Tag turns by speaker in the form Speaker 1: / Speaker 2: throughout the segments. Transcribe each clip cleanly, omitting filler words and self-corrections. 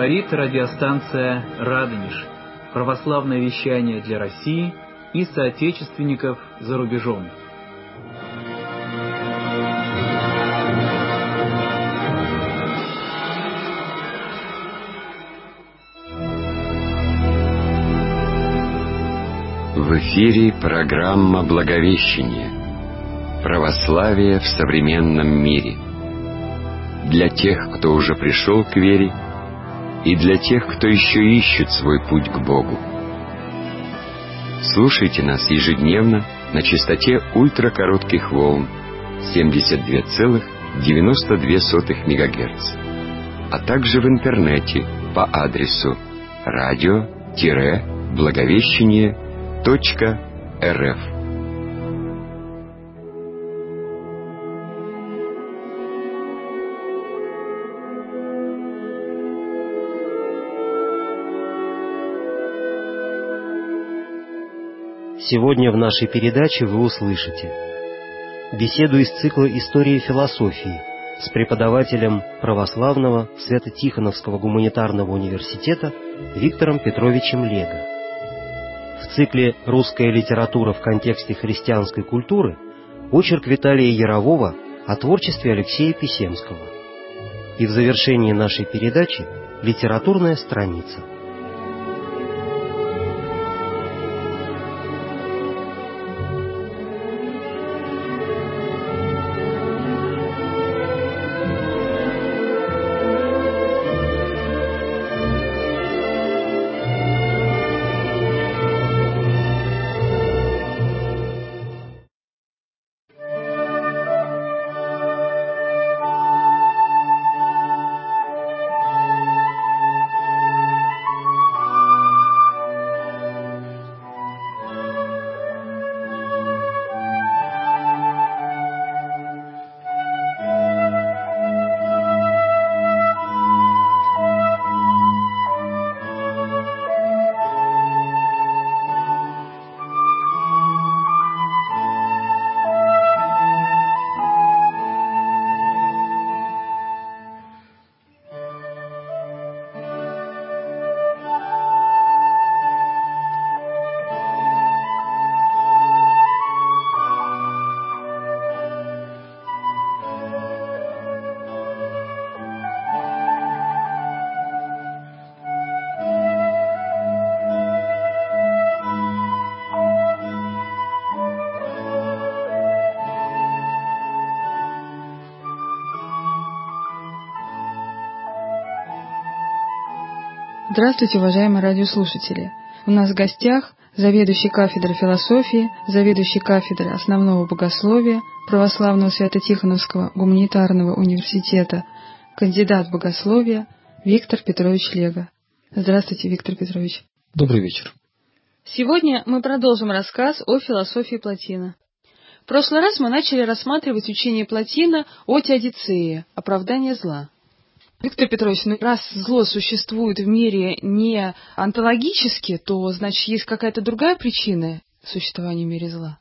Speaker 1: Говорит радиостанция «Радонеж». Православное вещание для России и соотечественников за рубежом.
Speaker 2: В эфире программа «Благовещение. Православие в современном мире». Для тех, кто уже пришел к вере, и для тех, кто еще ищет свой путь к Богу. Слушайте нас ежедневно на частоте ультракоротких волн 72,92 МГц, а также в интернете по адресу radio-благовещение.рф.
Speaker 3: Сегодня в нашей передаче вы услышите беседу из цикла «История философии» с преподавателем православного Свято-Тихоновского гуманитарного университета Виктором Петровичем Лего. В цикле «Русская литература в контексте христианской культуры» очерк Виталия Ярового о творчестве Алексея Писемского. И в завершении нашей передачи литературная страница.
Speaker 4: Здравствуйте, уважаемые радиослушатели! У нас в гостях заведующий кафедрой философии, заведующий кафедрой основного богословия Православного Свято-Тихоновского гуманитарного университета, кандидат богословия Виктор Петрович Лего. Здравствуйте, Виктор Петрович.
Speaker 5: Добрый вечер.
Speaker 4: Сегодня мы продолжим рассказ о философии Плотина. В прошлый раз мы начали рассматривать учение Плотина о теодицее, оправдание зла. Виктор Петрович, раз зло существует в мире не онтологически, то, значит, есть какая-то другая причина существования в мире зла?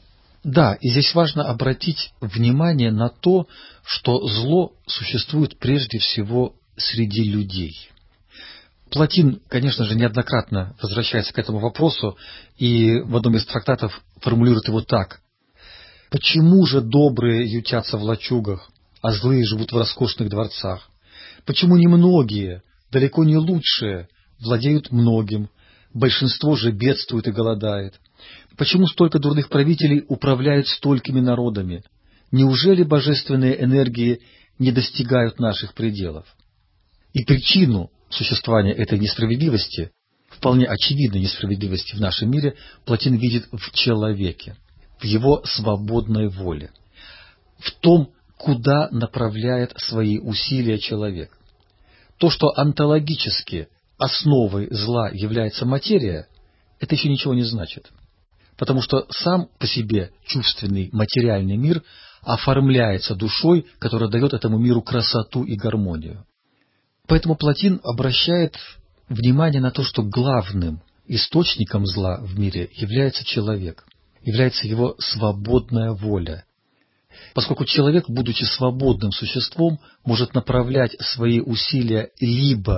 Speaker 5: Да, и здесь важно обратить внимание на то, что зло существует прежде всего среди людей. Плотин, конечно же, неоднократно возвращается к этому вопросу и в одном из трактатов формулирует его так. «Почему же добрые ютятся в лачугах, а злые живут в роскошных дворцах? Почему немногие, далеко не лучшие, владеют многим, большинство же бедствует и голодает? Почему столько дурных правителей управляют столькими народами? Неужели божественные энергии не достигают наших пределов?» И причину существования этой несправедливости, вполне очевидной несправедливости в нашем мире, Плотин видит в человеке, в его свободной воле, в том, куда направляет свои усилия человек. То, что онтологически основой зла является материя, это еще ничего не значит. Потому что сам по себе чувственный материальный мир оформляется душой, которая дает этому миру красоту и гармонию. Поэтому Плотин обращает внимание на то, что главным источником зла в мире является человек, является его свободная воля. Поскольку человек, будучи свободным существом, может направлять свои усилия либо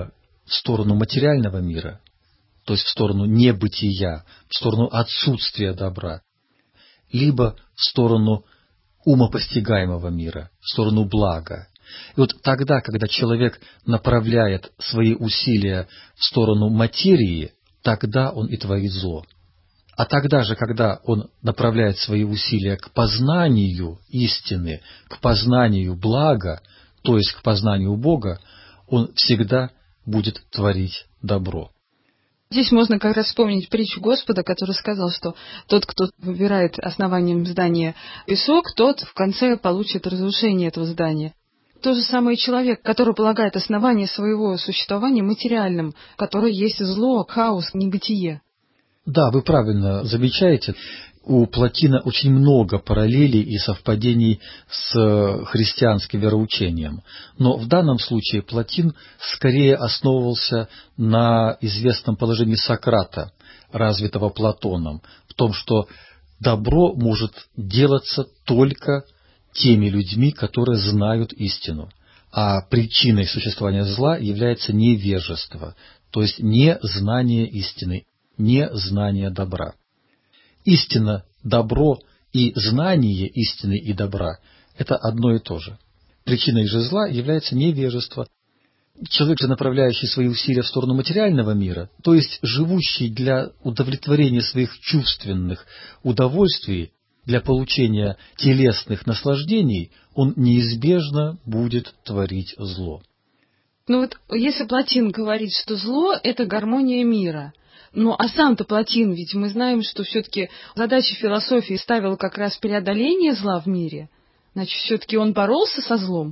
Speaker 5: в сторону материального мира, то есть в сторону небытия, в сторону отсутствия добра, либо в сторону умопостигаемого мира, в сторону блага. И вот тогда, когда человек направляет свои усилия в сторону материи, тогда он и творит зло. А тогда же, когда он направляет свои усилия к познанию истины, к познанию блага, то есть к познанию Бога, он всегда будет творить добро.
Speaker 4: Здесь можно как раз вспомнить притчу Господа, который сказал, что тот, кто выбирает основанием здания песок, тот в конце получит разрушение этого здания. То же самое и человек, который полагает основание своего существования материальным, которое есть зло, хаос, небытие.
Speaker 5: Да, вы правильно замечаете. У Плотина очень много параллелей и совпадений с христианским вероучением. Но в данном случае Плотин скорее основывался на известном положении Сократа, развитого Платоном, в том, что добро может делаться только теми людьми, которые знают истину. А причиной существования зла является невежество, то есть незнание истины, незнание добра. Истина, добро и знание истины и добра – это одно и то же. Причиной же зла является невежество. Человек же, направляющий свои усилия в сторону материального мира, то есть живущий для удовлетворения своих чувственных удовольствий, для получения телесных наслаждений, он неизбежно будет творить зло.
Speaker 4: Ну вот если Плотин говорит, что зло – это гармония мира, ну а сам-то Плотин, ведь мы знаем, что все-таки задача философии ставила как раз преодоление зла в мире, значит, все-таки он боролся со злом.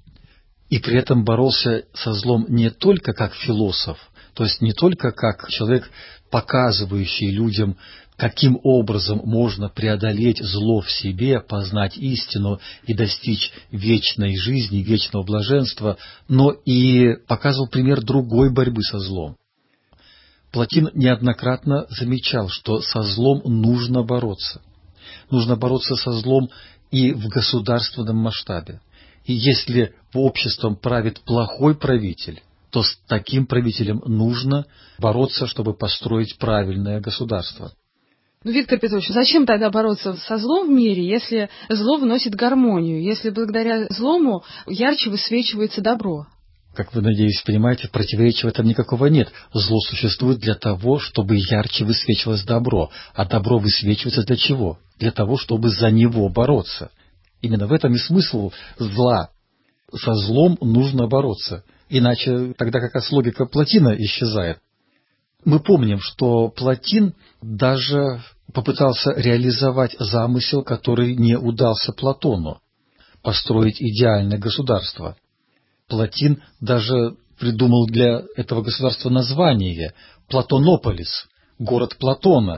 Speaker 5: И при этом боролся со злом не только как философ, то есть не только как человек, показывающий людям, каким образом можно преодолеть зло в себе, познать истину и достичь вечной жизни, вечного блаженства, но и показывал пример другой борьбы со злом. Плотин неоднократно замечал, что со злом нужно бороться. Нужно бороться со злом и в государственном масштабе. И если обществом правит плохой правитель, то с таким правителем нужно бороться, чтобы построить правильное государство.
Speaker 4: Ну, Виктор Петрович, зачем тогда бороться со злом в мире, если зло вносит гармонию, если благодаря злому ярче высвечивается добро?
Speaker 5: Как вы, надеюсь, понимаете, противоречия в этом никакого нет. Зло существует для того, чтобы ярче высвечивалось добро. А добро высвечивается для чего? Для того, чтобы за него бороться. Именно в этом и смысл зла. Со злом нужно бороться. Иначе тогда как раз логика Плотина исчезает. Мы помним, что Плотин даже попытался реализовать замысел, который не удался Платону – построить идеальное государство. Плотин даже придумал для этого государства название – Платонополис, город Платона.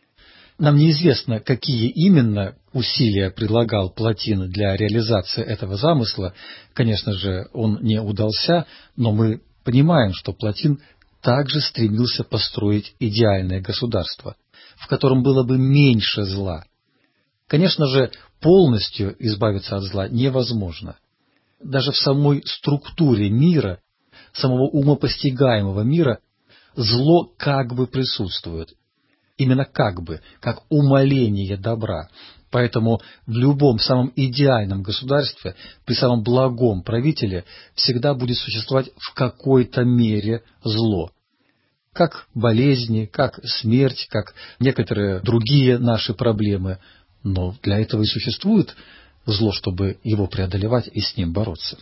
Speaker 5: Нам неизвестно, какие именно усилия прилагал Плотин для реализации этого замысла. Конечно же, он не удался, но мы понимаем, что Плотин также стремился построить идеальное государство, в котором было бы меньше зла. Конечно же, полностью избавиться от зла невозможно. Даже в самой структуре мира, самого умопостигаемого мира, зло как бы присутствует. Именно как бы, как умаление добра. Поэтому в любом самом идеальном государстве, при самом благом правителе, всегда будет существовать в какой-то мере зло. Как болезни, как смерть, как некоторые другие наши проблемы. Но для этого и существует зло, чтобы его преодолевать и с ним бороться.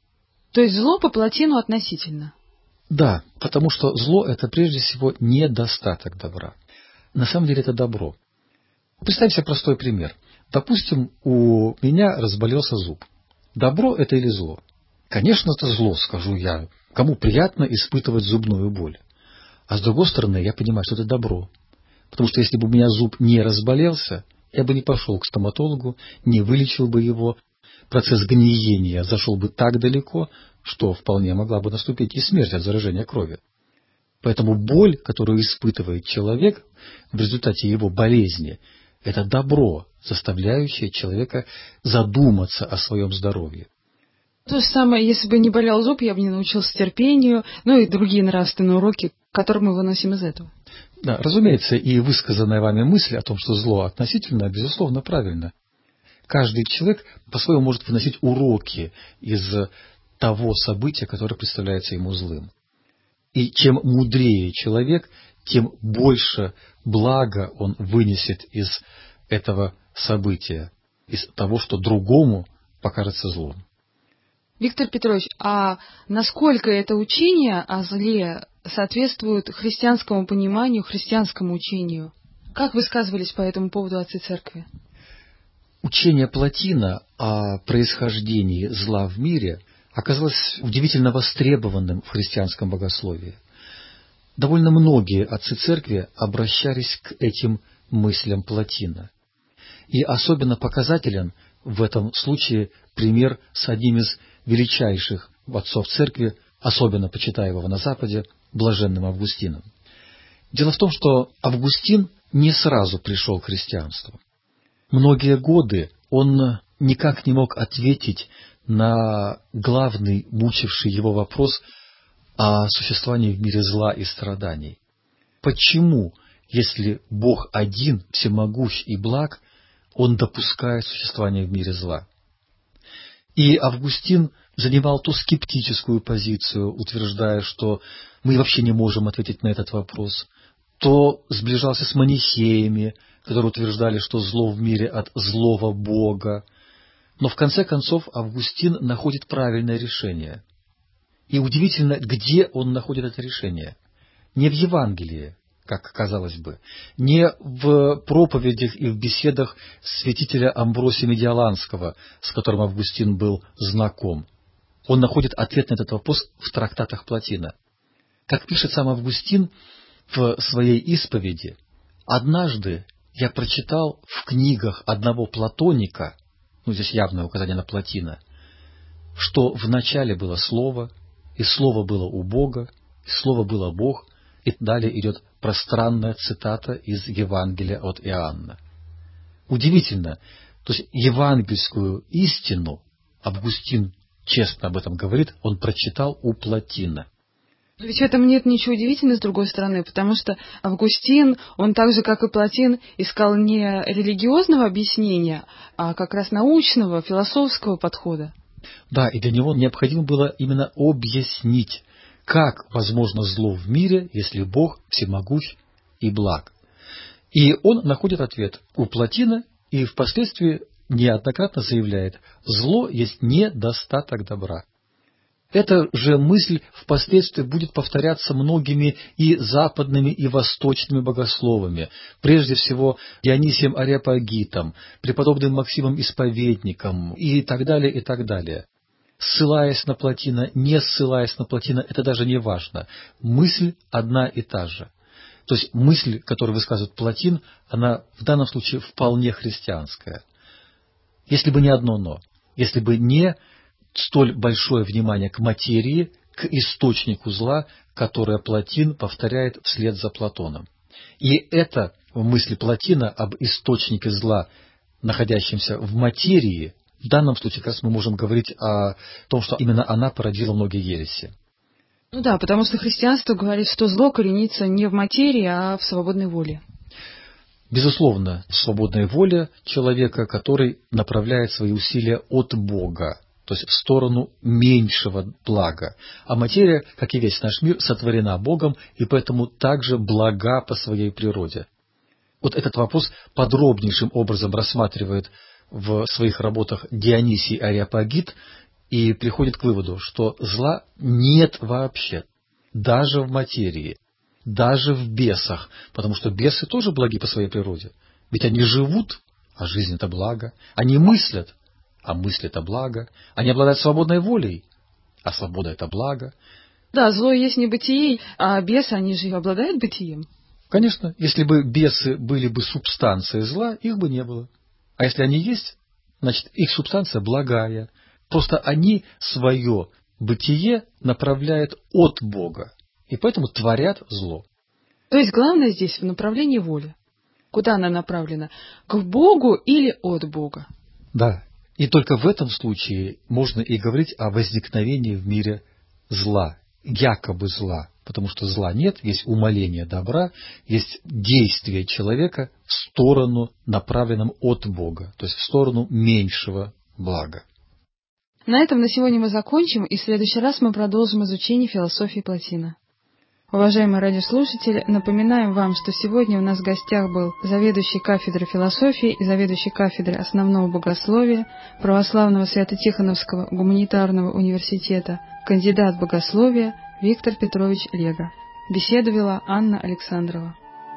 Speaker 4: То есть зло по Плотину относительно?
Speaker 5: Да, потому что зло – это прежде всего недостаток добра. На самом деле это добро. Представьте себе простой пример. Допустим, у меня разболелся зуб. Добро это или зло? Конечно, это зло, скажу я. Кому приятно испытывать зубную боль? А с другой стороны, я понимаю, что это добро. Потому что если бы у меня зуб не разболелся, я бы не пошел к стоматологу, не вылечил бы его. Процесс гниения зашел бы так далеко, что вполне могла бы наступить и смерть от заражения крови. Поэтому боль, которую испытывает человек в результате его болезни, это добро, заставляющее человека задуматься о своем здоровье.
Speaker 4: То же самое, если бы не болел зуб, я бы не научился терпению, ну и другие нравственные уроки, которые мы выносим из этого.
Speaker 5: Да, разумеется, и высказанная вами мысль о том, что зло относительно, безусловно, правильно. Каждый человек по-своему может выносить уроки из того события, которое представляется ему злым. И чем мудрее человек, тем больше блага он вынесет из этого события, из того, что другому покажется злом.
Speaker 4: Виктор Петрович, а насколько это учение о зле соответствует христианскому пониманию, христианскому учению? Как высказывались по этому поводу отцы церкви?
Speaker 5: Учение Плотина о происхождении зла в мире оказалось удивительно востребованным в христианском богословии. Довольно многие отцы церкви обращались к этим мыслям Плотина. И особенно показателен в этом случае пример с одним из величайших отцов церкви, особенно почитаемого на Западе, блаженным Августином. Дело в том, что Августин не сразу пришел к христианству. Многие годы он никак не мог ответить на главный, мучивший его вопрос о существовании в мире зла и страданий. Почему, если Бог один, всемогущ и благ, Он допускает существование в мире зла? И Августин занимал ту скептическую позицию, утверждая, что мы вообще не можем ответить на этот вопрос, то сближался с манихеями, которые утверждали, что зло в мире от злого Бога. Но в конце концов Августин находит правильное решение. И удивительно, где он находит это решение. Не в Евангелии, как казалось бы, не в проповедях и в беседах святителя Амбросия Медиаланского, с которым Августин был знаком. Он находит ответ на этот вопрос в трактатах Плотина. Как пишет сам Августин в своей исповеди, «Однажды я прочитал в книгах одного платоника, здесь явное указание на Плотина, что вначале было Слово, и Слово было у Бога, и Слово было Бог», и далее идет пространная цитата из Евангелия от Иоанна. Удивительно, то есть евангельскую истину, Августин честно об этом говорит, он прочитал у Плотина.
Speaker 4: Ведь в этом нет ничего удивительного, с другой стороны, потому что Августин, он так же, как и Плотин, искал не религиозного объяснения, а как раз научного, философского подхода.
Speaker 5: Да, и для него необходимо было именно объяснить, как возможно зло в мире, если Бог всемогущ и благ. И он находит ответ у Плотина и впоследствии неоднократно заявляет: зло есть недостаток добра. Эта же мысль впоследствии будет повторяться многими и западными, и восточными богословами, прежде всего Дионисием Ареопагитом, преподобным Максимом Исповедником и так далее, и так далее. Ссылаясь на Плотина, не ссылаясь на Плотина, это даже не важно. Мысль одна и та же. То есть мысль, которую высказывает Плотин, она в данном случае вполне христианская. Если бы не одно «но», если бы не столь большое внимание к материи, к источнику зла, которое Плотин повторяет вслед за Платоном. И это в мысли Плотина об источнике зла, находящемся в материи, в данном случае как раз мы можем говорить о том, что именно она породила многие ереси.
Speaker 4: Ну да, потому что христианство говорит, что зло коренится не в материи, а в свободной воле.
Speaker 5: Безусловно, свободная воля человека, который направляет свои усилия от Бога, то есть в сторону меньшего блага. А материя, как и весь наш мир, сотворена Богом и поэтому также блага по своей природе. Вот этот вопрос подробнейшим образом рассматривает в своих работах Дионисий Ареопагит и приходит к выводу, что зла нет вообще, даже в материи, даже в бесах, потому что бесы тоже благи по своей природе. Ведь они живут, а жизнь — это благо. Они мыслят, а мысль — это благо. Они обладают свободной волей, а свобода — это благо.
Speaker 4: Да, зло есть небытие, а бесы, они же обладают бытием.
Speaker 5: Конечно, если бы бесы были бы субстанцией зла, их бы не было. А если они есть, значит, их субстанция благая. Просто они свое бытие направляют от Бога, и поэтому творят зло.
Speaker 4: То есть главное здесь в направлении воли. Куда она направлена? К Богу или от Бога?
Speaker 5: Да, И только в этом случае можно и говорить о возникновении в мире зла, якобы зла, потому что зла нет, есть умаление добра, есть действие человека в сторону, направленном от Бога, то есть в сторону меньшего блага.
Speaker 4: На этом на сегодня мы закончим, и в следующий раз мы продолжим изучение философии Плотина. Уважаемые радиослушатели, напоминаем вам, что сегодня у нас в гостях был заведующий кафедрой философии и заведующий кафедрой основного богословия Православного Свято-Тихоновского гуманитарного университета, кандидат богословия Виктор Петрович Лего. Беседу вела Анна Александрова.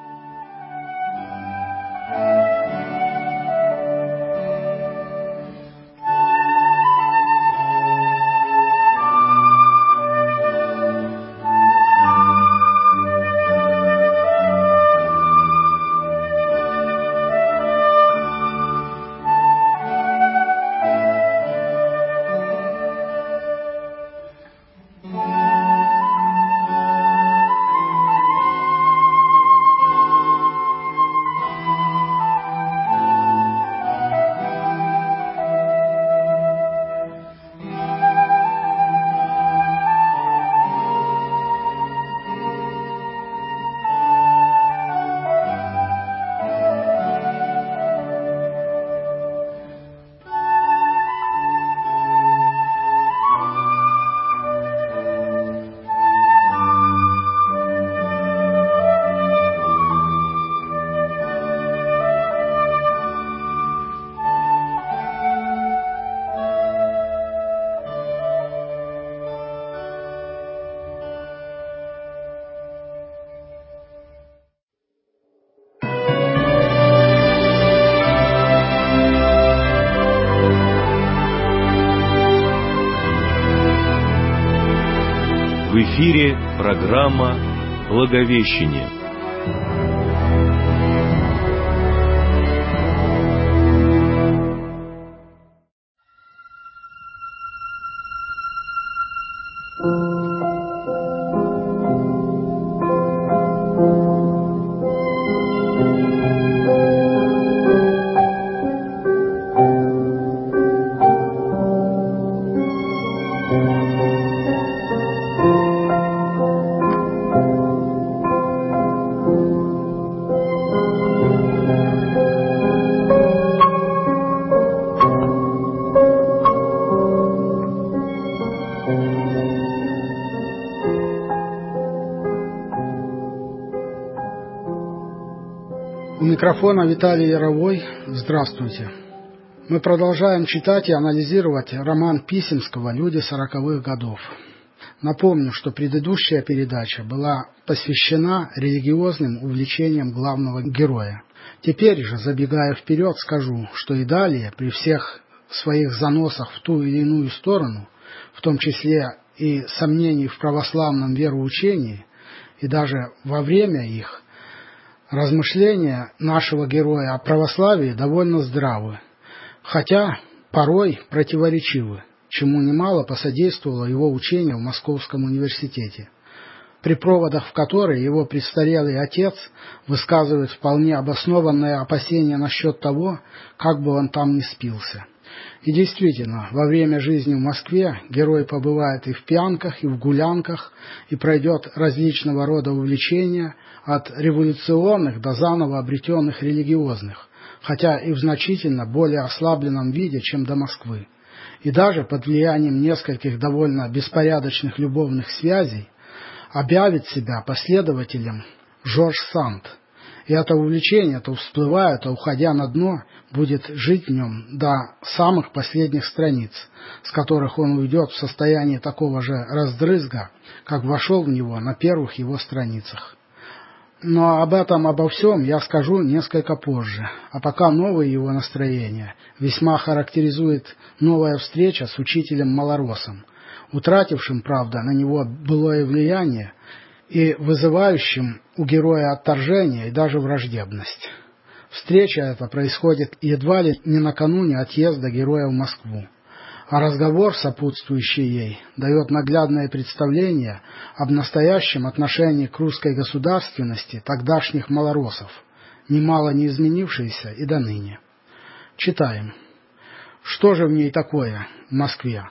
Speaker 6: В эфире программа «Благовещение».
Speaker 7: У микрофона Виталий Яровой. Здравствуйте. Мы продолжаем читать и анализировать роман Писемского «Люди 40-х годов». Напомню, что предыдущая передача была посвящена религиозным увлечениям главного героя. Теперь же, забегая вперед, скажу, что и далее, при всех своих заносах в ту или иную сторону, в том числе и сомнений в православном вероучении, и даже во время их, размышления нашего героя о православии довольно здравы, хотя порой противоречивы, чему немало посодействовало его учение в Московском университете, при проводах в которые его престарелый отец высказывает вполне обоснованное опасение насчет того, как бы он там не спился. И действительно, во время жизни в Москве герой побывает и в пьянках, и в гулянках, и пройдет различного рода увлечения, от революционных до заново обретенных религиозных, хотя и в значительно более ослабленном виде, чем до Москвы. И даже под влиянием нескольких довольно беспорядочных любовных связей объявит себя последователем Жорж Санд. И это увлечение, то всплывая, то уходя на дно, будет жить в нем до самых последних страниц, с которых он уйдет в состоянии такого же раздрызга, как вошел в него на первых его страницах. Но обо всем я скажу несколько позже, а пока новое его настроение весьма характеризует новая встреча с учителем Малоросом, утратившим, правда, на него былое влияние и вызывающим у героя отторжение и даже враждебность. Встреча эта происходит едва ли не накануне отъезда героя в Москву, а разговор, сопутствующий ей, дает наглядное представление об настоящем отношении к русской государственности тогдашних малоросов, немало не изменившейся и до ныне. Читаем. Что же в ней такое, в Москве?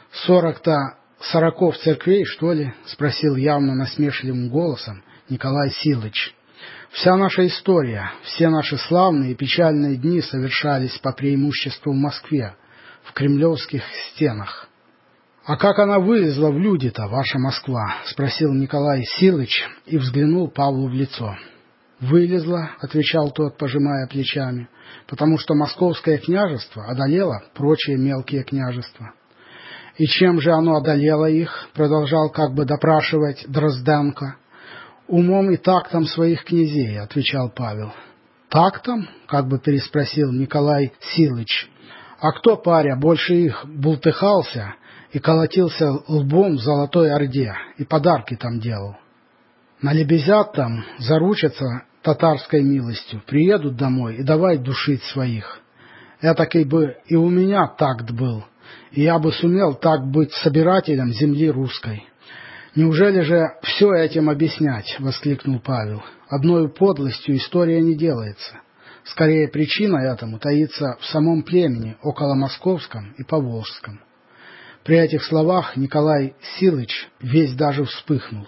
Speaker 7: 40 церквей, что ли? — спросил явно насмешливым голосом Николай Силыч. Вся наша история, все наши славные и печальные дни совершались по преимуществу в Москве, в кремлевских стенах. — А как она вылезла в люди-то, ваша Москва? — спросил Николай Силыч и взглянул Павлу в лицо. — Вылезла, — отвечал тот, пожимая плечами, — потому что московское княжество одолело прочие мелкие княжества. — И чем же оно одолело их? — продолжал как бы допрашивать Дрозденко. — Умом и тактом своих князей, — отвечал Павел. — Тактом? — как бы переспросил Николай Силыч. — А кто, паря, больше их бултыхался и колотился лбом в Золотой Орде и подарки там делал? Налебезят там, заручатся татарской милостью, приедут домой и давай душить своих. Этакий бы и у меня такт был, и я бы сумел так быть собирателем земли русской. «Неужели же все этим объяснять?» — воскликнул Павел. «Одною подлостью история не делается. Скорее, причина этому таится в самом племени, около московском и поволжском». При этих словах Николай Силыч весь даже вспыхнул.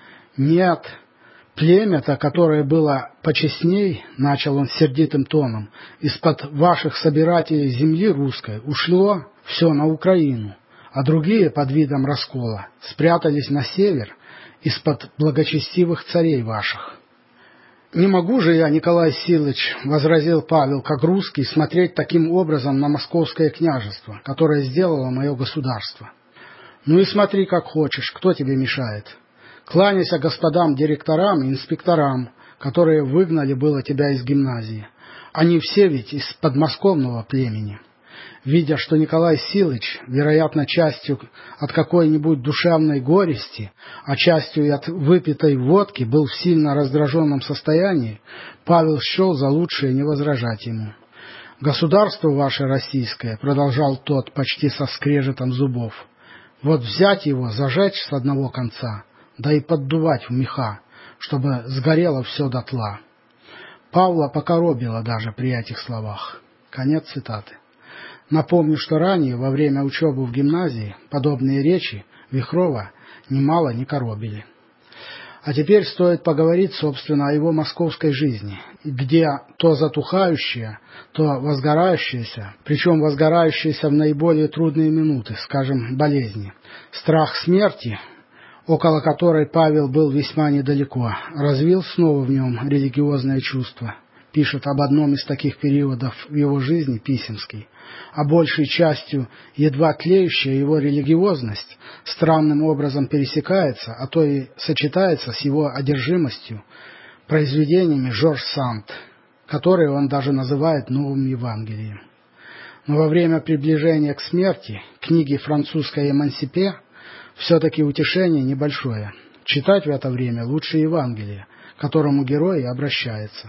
Speaker 7: «Нет, племя-то, которое было почестней, — начал он сердитым тоном, — из-под ваших собирателей земли русской ушло все на Украину, а другие под видом раскола спрятались на север из-под благочестивых царей ваших». «Не могу же я, Николай Силыч, — возразил Павел, как русский, — смотреть таким образом на московское княжество, которое сделало мое государство. Ну и смотри, как хочешь, кто тебе мешает? Кланяйся господам директорам и инспекторам, которые выгнали было тебя из гимназии. Они все ведь из подмосковного племени». Видя, что Николай Силыч, вероятно, частью от какой-нибудь душевной горести, а частью и от выпитой водки, был в сильно раздраженном состоянии, Павел счел за лучшее не возражать ему. «Государство ваше российское, — продолжал тот почти со скрежетом зубов, — вот взять его, зажечь с одного конца, да и поддувать в меха, чтобы сгорело все дотла». Павла покоробило даже при этих словах. Конец цитаты. Напомню, что ранее, во время учебы в гимназии, подобные речи Вихрова немало не коробили. А теперь стоит поговорить, собственно, о его московской жизни, где то затухающее, то возгорающееся, причем возгорающееся в наиболее трудные минуты, скажем, болезни, страх смерти, около которой Павел был весьма недалеко, развил снова в нем религиозное чувство. Пишет об одном из таких периодов в его жизни Писемский, а большей частью едва тлеющая его религиозность странным образом пересекается, а то и сочетается с его одержимостью произведениями Жорж Санд, которые он даже называет новым Евангелием. Но во время приближения к смерти книги французской «Эмансипе» все-таки утешение небольшое. Читать в это время лучше Евангелие, к которому герой и обращается.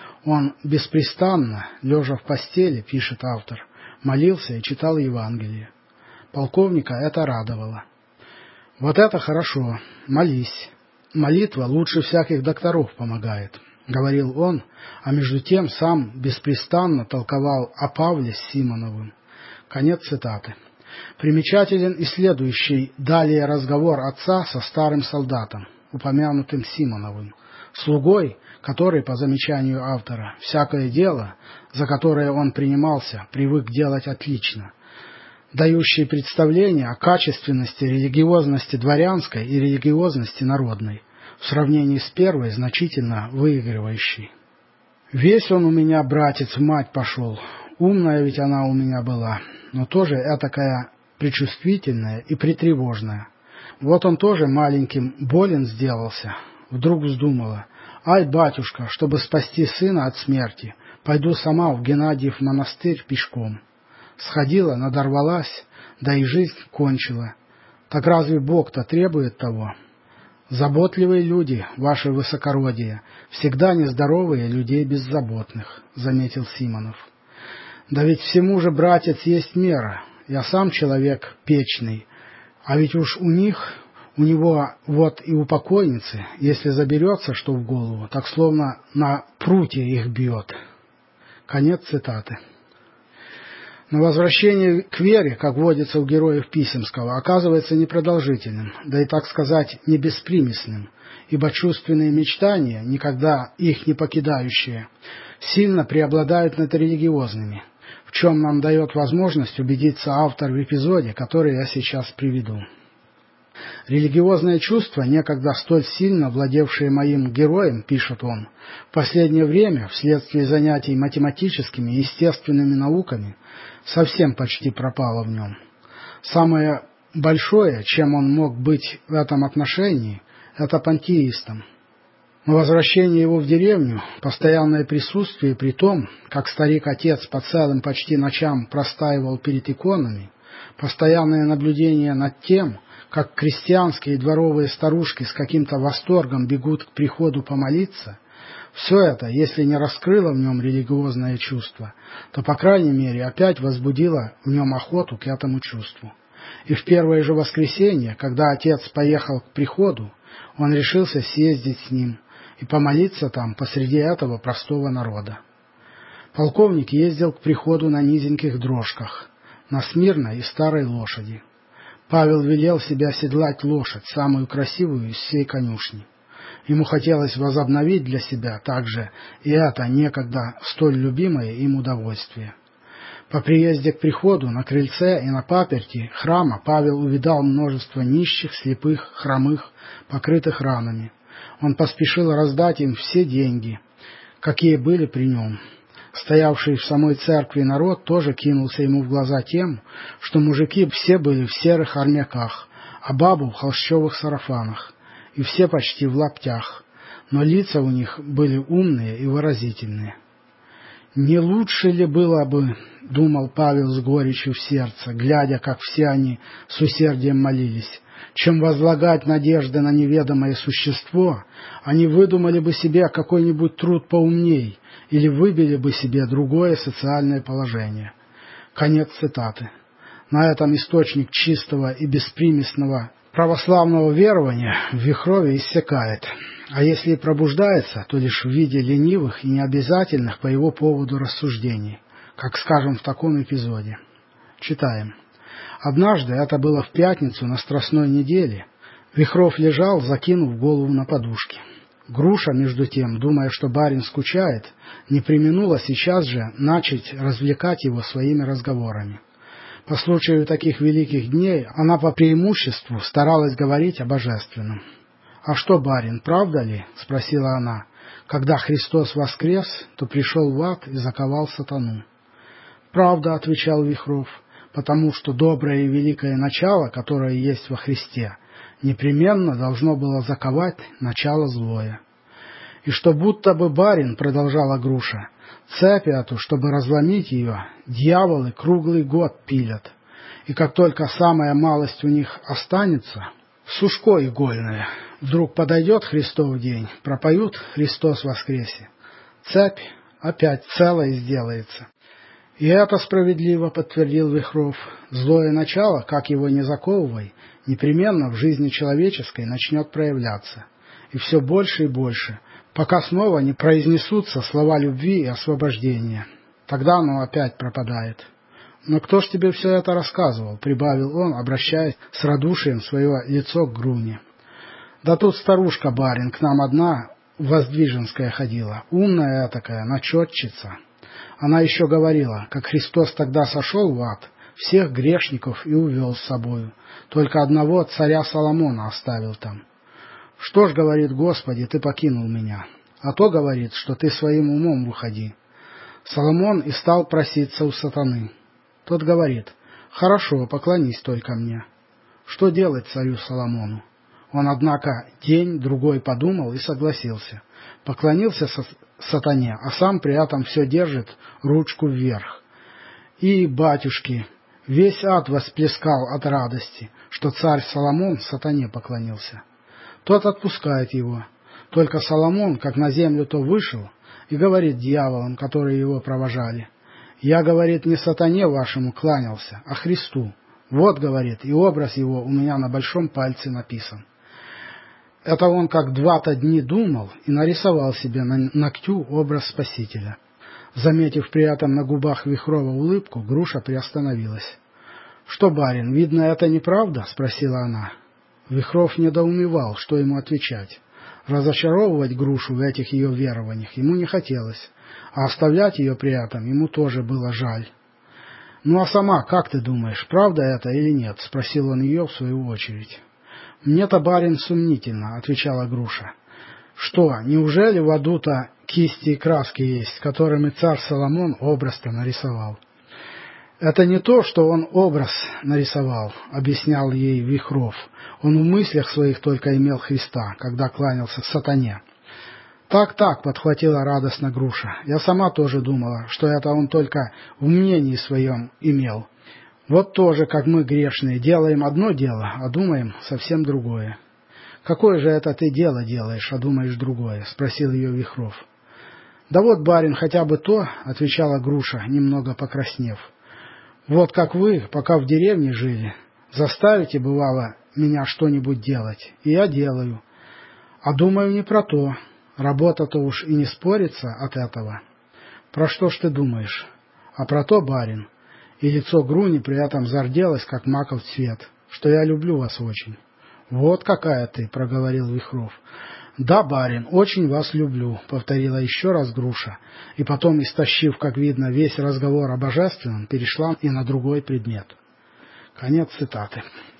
Speaker 7: Он беспрестанно, лежа в постели, пишет автор, молился и читал Евангелие. Полковника это радовало. «Вот это хорошо, молись. Молитва лучше всяких докторов помогает», — говорил он, а между тем сам беспрестанно толковал о Павле с Симоновым. Конец цитаты. Примечателен и следующий далее разговор отца со старым солдатом, упомянутым Симоновым, слугой, который, по замечанию автора, всякое дело, за которое он принимался, привык делать отлично, дающий представление о качественности религиозности дворянской и религиозности народной, в сравнении с первой значительно выигрывающей. «Весь он у меня, братец, в мать пошел, умная ведь она у меня была, но тоже этакая предчувствительная и притревожная. Вот он тоже маленьким болен сделался, вдруг вздумала: ай, батюшка, чтобы спасти сына от смерти, пойду сама в Геннадиев монастырь пешком. Сходила, надорвалась, да и жизнь кончила. Так разве Бог-то требует того? Заботливые люди, ваше высокородие, всегда нездоровые людей беззаботных», — заметил Симонов. «Да ведь всему же, братец, есть мера. Я сам человек печный, а ведь уж у него вот и у покойницы, если заберется что в голову, так словно на прутье их бьет». Конец цитаты. Но возвращение к вере, как водится у героев Писемского, оказывается непродолжительным, да и, так сказать, не беспримесным, ибо чувственные мечтания, никогда их не покидающие, сильно преобладают над религиозными, в чем нам дает возможность убедиться автор в эпизоде, который я сейчас приведу. Религиозное чувство, некогда столь сильно владевшее моим героем, пишет он, в последнее время, вследствие занятий математическими и естественными науками, совсем почти пропало в нем. Самое большое, чем он мог быть в этом отношении, это пантеистом. Но возвращение его в деревню, постоянное присутствие при том, как старик-отец по целым почти ночам простаивал перед иконами, постоянное наблюдение над тем, как крестьянские и дворовые старушки с каким-то восторгом бегут к приходу помолиться, все это, если не раскрыло в нем религиозное чувство, то, по крайней мере, опять возбудило в нем охоту к этому чувству. И в первое же воскресенье, когда отец поехал к приходу, он решился съездить с ним и помолиться там посреди этого простого народа. Полковник ездил к приходу на низеньких дрожках, на смирной и старой лошади. Павел велел себе оседлать лошадь, самую красивую из всей конюшни. Ему хотелось возобновить для себя также и это некогда столь любимое им удовольствие. По приезде к приходу на крыльце и на паперти храма Павел увидал множество нищих, слепых, хромых, покрытых ранами. Он поспешил раздать им все деньги, какие были при нем. Стоявший в самой церкви народ тоже кинулся ему в глаза тем, что мужики все были в серых армяках, а бабы в холщовых сарафанах, и все почти в лаптях, но лица у них были умные и выразительные. «Не лучше ли было бы, — думал Павел с горечью в сердце, глядя, как все они с усердием молились, — чем возлагать надежды на неведомое существо, они выдумали бы себе какой-нибудь труд поумней или выбили бы себе другое социальное положение». Конец цитаты. На этом источник чистого и беспримесного православного верования в Вихрове иссякает, а если и пробуждается, то лишь в виде ленивых и необязательных по его поводу рассуждений, как скажем в таком эпизоде. Читаем. Однажды, это было в пятницу на Страстной неделе, Вихров лежал, закинув голову на подушки. Груша, между тем, думая, что барин скучает, не преминула сейчас же начать развлекать его своими разговорами. По случаю таких великих дней она по преимуществу старалась говорить о божественном. «А что, барин, правда ли, — спросила она, — когда Христос воскрес, то пришел в ад и заковал сатану?» «Правда, — отвечал Вихров, — потому что доброе и великое начало, которое есть во Христе, непременно должно было заковать начало злое. И что будто бы, барин, — продолжала Груша, — цепь эту, чтобы разломить ее, дьяволы круглый год пилят, и как только самая малость у них останется, сушко игольное, вдруг подойдет Христов день, пропоют «Христос воскресе», цепь опять целой сделается. И это справедливо, — подтвердил Вихров. Злое начало, как его не заковывай, непременно в жизни человеческой начнет проявляться, и все больше и больше, пока снова не произнесутся слова любви и освобождения. Тогда оно опять пропадает. «Но кто ж тебе все это рассказывал?» — прибавил он, обращаясь с радушием свое лицо к Груне. «Да тут старушка, барин, к нам одна в Воздвиженское ходила, умная такая, начетчица. Она еще говорила, как Христос тогда сошел в ад, всех грешников и увел с собою, только одного царя Соломона оставил там. Что ж, говорит, Господи, ты покинул меня, а то, говорит, что ты своим умом выходи. Соломон и стал проситься у сатаны. Тот говорит, хорошо, поклонись только мне. Что делать царю Соломону? Он, однако, день-другой подумал и согласился. Поклонился сатане, а сам при этом все держит ручку вверх. И, батюшки, весь ад восплескал от радости, что царь Соломон сатане поклонился. Тот отпускает его. Только Соломон, как на землю, то вышел и говорит дьяволам, которые его провожали: «Я, говорит, не сатане вашему кланялся, а Христу. Вот, говорит, и образ его у меня на большом пальце написан». Это он как 2 дни думал и нарисовал себе на ногтю образ Спасителя. Заметив при этом на губах Вихрова улыбку, Груша приостановилась. — Что, барин, видно, это неправда? — спросила она. Вихров недоумевал, что ему отвечать. Разочаровывать Грушу в этих ее верованиях ему не хотелось, а оставлять ее при этом ему тоже было жаль. — Ну а сама, как ты думаешь, правда это или нет? — спросил он ее в свою очередь. — Мне-то, барин, сомнительно, — отвечала Груша. — Что, неужели в аду-то кисти и краски есть, которыми царь Соломон образ-то нарисовал? — Это не то, что он образ нарисовал, — объяснял ей Вихров. Он в мыслях своих только имел Христа, когда кланялся сатане. Так, — подхватила радостно Груша. — Я сама тоже думала, что это он только в мнении своем имел. Вот тоже, как мы грешные, делаем одно дело, а думаем совсем другое. — Какое же это ты дело делаешь, а думаешь другое? — спросил ее Вихров. — Да вот, барин, хотя бы то, — отвечала Груша, немного покраснев. — Вот как вы, пока в деревне жили, заставите, бывало, меня что-нибудь делать, и я делаю. А думаю не про то. Работа-то уж и не спорится от этого. Про что ж ты думаешь? А про то, барин. И лицо Груни при этом зарделось, как маков цвет, что я люблю вас очень. Вот какая ты, — проговорил Вихров. Да, барин, очень вас люблю, — повторила еще раз Груша, и потом, истощив, как видно, весь разговор о божественном, перешла и на другой предмет. Конец цитаты.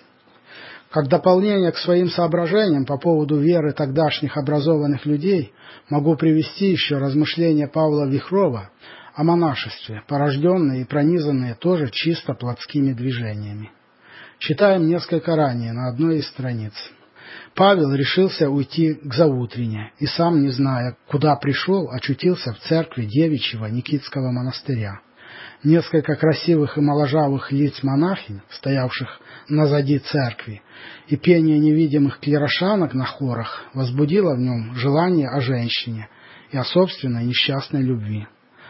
Speaker 7: Как дополнение к своим соображениям по поводу веры тогдашних образованных людей могу привести еще размышления Павла Вихрова о монашестве, порожденные и пронизанные тоже чисто плотскими движениями. Читаем несколько ранее на одной из страниц. Павел решился уйти к заутрене и, сам не зная, куда пришел, очутился в церкви девичьего Никитского монастыря. Несколько красивых и моложавых лиц монахинь, стоявших назади церкви, и пение невидимых клерошанок на хорах возбудило в нем желание о женщине и о собственной несчастной любви.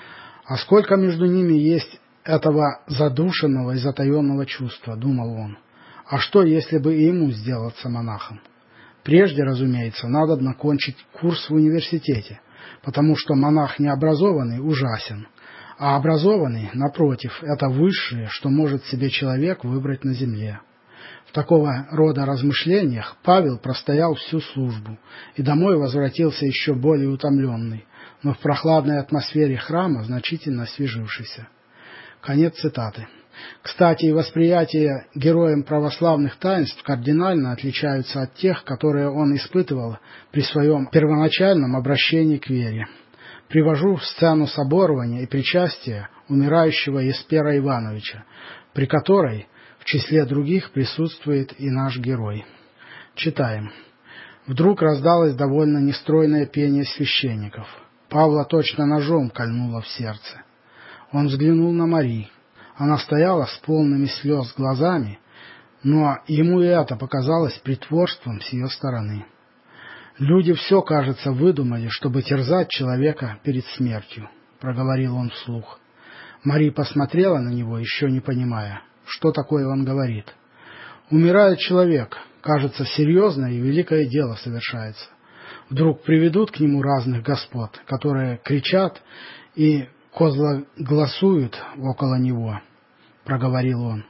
Speaker 7: А сколько между ними есть этого задушенного и затаенного чувства, думал он. А что, если бы и ему сделаться монахом? Прежде, разумеется, надо окончить курс в университете, потому что монах необразованный ужасен, а образованный, напротив, это высшее, что может себе человек выбрать на земле. В такого рода размышлениях Павел простоял всю службу и домой возвратился еще более утомленный, но в прохладной атмосфере храма значительно освежившийся. Конец цитаты. Кстати, и восприятия героем православных таинств кардинально отличаются от тех, которые он испытывал при своем первоначальном обращении к вере. Привожу сцену соборования и причастия умирающего Еспера Ивановича, при которой в числе других присутствует и наш герой. Читаем. Вдруг раздалось довольно нестройное пение священников. Павла точно ножом кольнуло в сердце. Он взглянул на Марию. Она стояла с полными слез глазами, но ему и это показалось притворством с ее стороны. «Люди все, кажется, выдумали, чтобы терзать человека перед смертью», — проговорил он вслух. Мария посмотрела на него, еще не понимая, что такое он говорит. «Умирает человек, кажется, серьезное и великое дело совершается. Вдруг приведут к нему разных господ, которые кричат и козлогласуют около него», — проговорил он.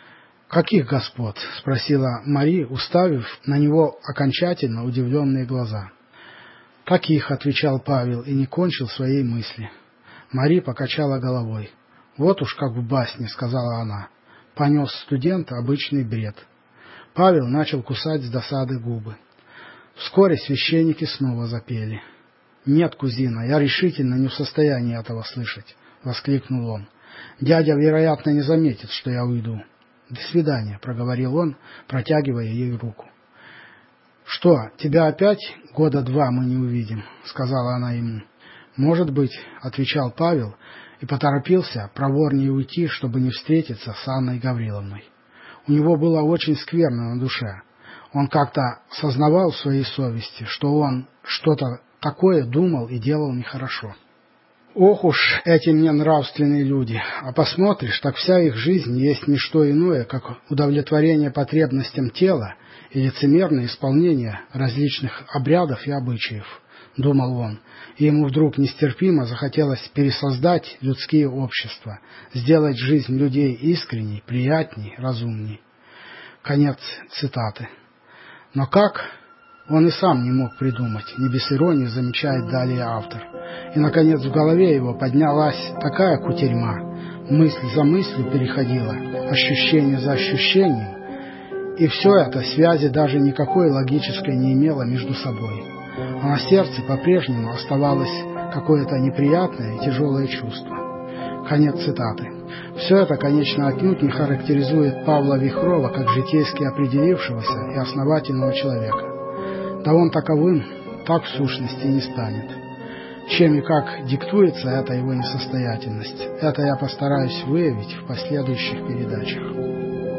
Speaker 7: «Каких господ?» — спросила Мария, уставив на него окончательно удивленные глаза. «Каких?» — отвечал Павел и не кончил своей мысли. Мария покачала головой. «Вот уж как в басне», — сказала она. Понес студент обычный бред. Павел начал кусать с досады губы. Вскоре священники снова запели. «Нет, кузина, я решительно не в состоянии этого слышать», — воскликнул он. «Дядя, вероятно, не заметит, что я уйду». «До свидания», — проговорил он, протягивая ей руку. «Что, тебя опять 2 года мы не увидим?» — сказала она ему. «Может быть», — отвечал Павел и поторопился проворнее уйти, чтобы не встретиться с Анной Гавриловной. У него было очень скверно на душе. Он как-то сознавал в своей совести, что он что-то такое думал и делал нехорошо. Ох уж эти мне нравственные люди, а посмотришь, так вся их жизнь есть не что иное, как удовлетворение потребностям тела и лицемерное исполнение различных обрядов и обычаев. — думал он, и ему вдруг нестерпимо захотелось пересоздать людские общества, сделать жизнь людей искренней, приятней, разумней. Конец цитаты. Но как, он и сам не мог придумать, не без иронии замечает далее автор. И, наконец, в голове его поднялась такая кутерьма, мысль за мыслью переходила, ощущение за ощущением, и все это связи даже никакой логической не имело между собой. А на сердце по-прежнему оставалось какое-то неприятное и тяжелое чувство. Конец цитаты. Все это, конечно, отнюдь не характеризует Павла Вихрова как житейски определившегося и основательного человека. Да он таковым так в сущности не станет. Чем и как диктуется эта его несостоятельность, это я постараюсь выявить в последующих передачах.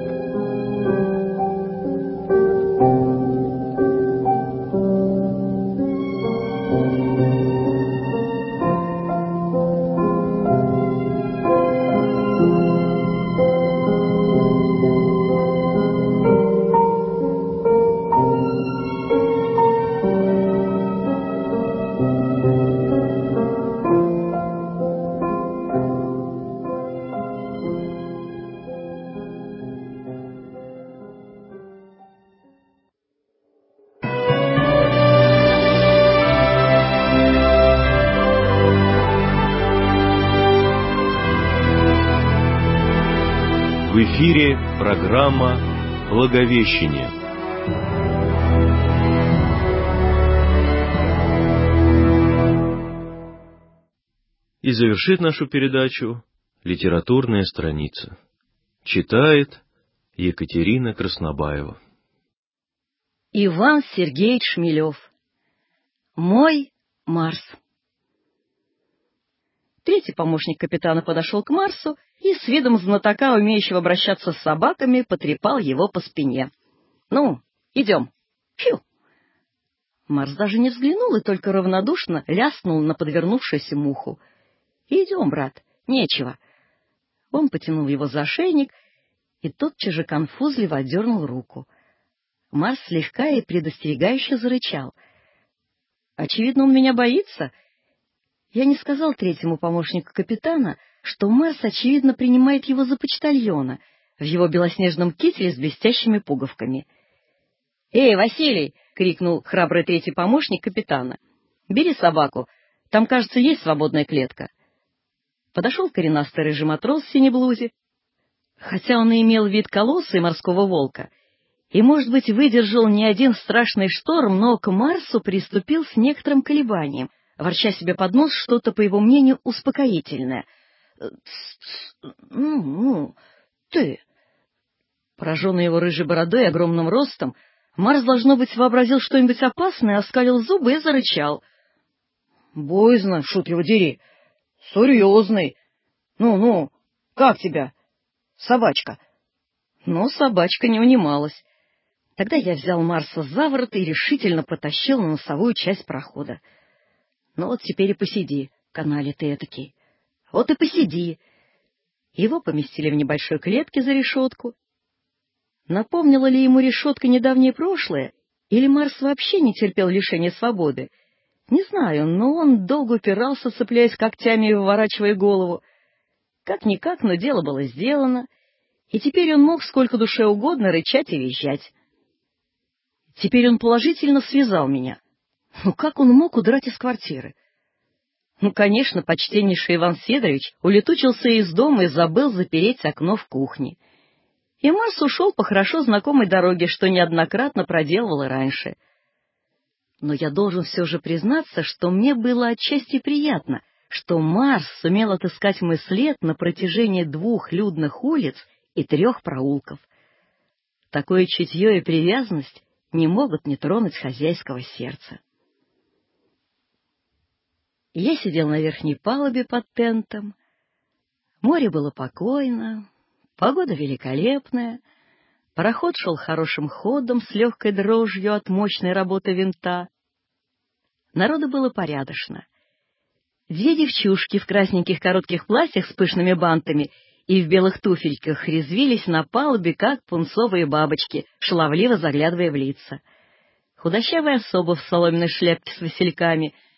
Speaker 6: В эфире программа «Благовещение». И завершит нашу передачу литературная страница. Читает Екатерина Краснобаева.
Speaker 8: Иван Сергеевич Шмелев. Мой Марс. Третий помощник капитана подошел к Марсу и с видом знатока, умеющего обращаться с собаками, потрепал его по спине. — Ну, идем. Фью! Марс даже не взглянул и только равнодушно ляснул на подвернувшуюся муху. — Идем, брат, нечего. Он потянул его за ошейник и тотчас же конфузливо отдернул руку. Марс слегка и предостерегающе зарычал. — Очевидно, он меня боится. Я не сказал третьему помощнику капитана, что Марс, очевидно, принимает его за почтальона в его белоснежном кителе с блестящими пуговками. — Эй, Василий! — крикнул храбрый третий помощник капитана. — Бери собаку, там, кажется, есть свободная клетка. Подошел коренастый рыжий матрос в синей блузе. Хотя он и имел вид колосса и морского волка, и, может быть, выдержал не один страшный шторм, но к Марсу приступил с некоторым колебанием, ворча себе под нос что-то, по его мнению, успокоительное. «Ну, ты...» Пораженный его рыжей бородой и огромным ростом, Марс, должно быть, вообразил что-нибудь опасное, оскалил зубы и зарычал. «Боязно, шут его дери! Серьезный! Ну, как тебя, собачка?» Но собачка не унималась. Тогда я взял Марса за ворот и решительно потащил на носовую часть прохода. Ну вот теперь и посиди, канале ты этакий. Вот и посиди. Его поместили в небольшой клетке за решетку. Напомнила ли ему решетка недавнее прошлое, или Марс вообще не терпел лишения свободы? Не знаю, но он долго упирался, цепляясь когтями и выворачивая голову. Как-никак, но дело было сделано, и теперь он мог сколько душе угодно рычать и визжать. Теперь он положительно связал меня. Ну как он мог удрать из квартиры? Ну, конечно, почтеннейший Иван Федорович улетучился из дома и забыл запереть окно в кухне. И Марс ушел по хорошо знакомой дороге, что неоднократно проделывал и раньше. Но я должен все же признаться, что мне было отчасти приятно, что Марс сумел отыскать мой след на протяжении 2 людных улиц и 3 проулков. Такое чутье и привязанность не могут не тронуть хозяйского сердца. Я сидел на верхней палубе под тентом. Море было покойно, погода великолепная, пароход шел хорошим ходом с легкой дрожью от мощной работы винта. Народу было порядочно. 2 девчушки в красненьких коротких платьях с пышными бантами и в белых туфельках резвились на палубе, как пунцовые бабочки, шаловливо заглядывая в лица. Худощавая особа в соломенной шляпке с васильками